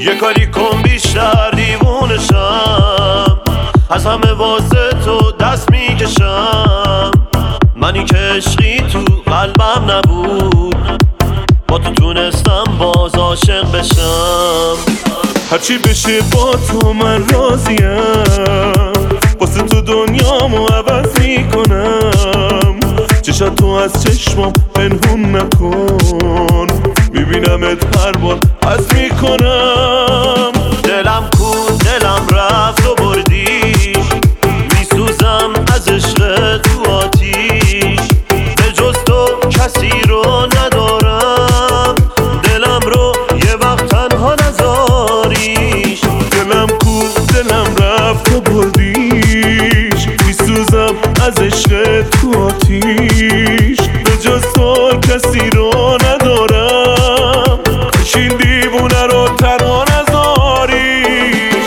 یه کاری کن بیشتر دیوونشم، از همه واسه تو دست میکشم. منی که عشقی تو قلبم نبود، با تو تونستم باز عاشق بشم. هرچی بشه با تو من راضیم، واسه تو دنیامو عوض میکنم. چشات تو از چشمام پنهون نکن، میبینمت هر بار حس میکنم. دلم کو دلم رفت و بردیش، میسوزم از عشق تو آتیش. به جز تو کسی رو ندارم، دلم رو یه وقت تنها نذاریش. دلم کو دلم رفت و بردیش، میسوزم از عشق تو آتیش. به جز تو کسی رو ندارم، کاش این دیوونه رو تنها نذاریش.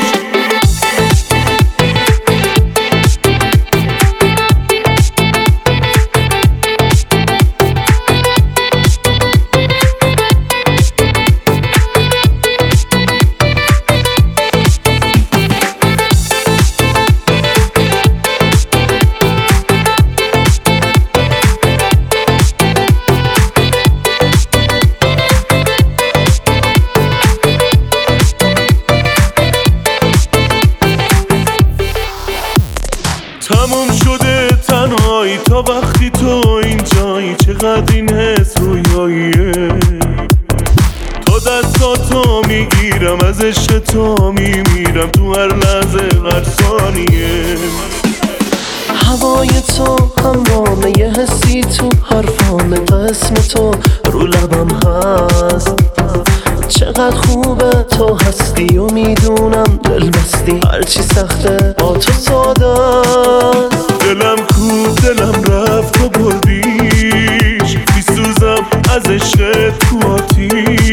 تموم شده تنهایی تا وقتی تو اینجایی. چقدر این حس رویاییه، تا دستاتو میگیرم از عشق تو میمیرم تو هر لحظه هر ثانیه. هوای تو همرامه یه حسی تو حرفام، قسم تو رو لبم هست. چقدر خوبه تو هستی و میدونم دل بستی، هرچی سخته با تو ساده است. دلم کو دلم رفت و بردیش، میسوزم از عشق تو آتیش.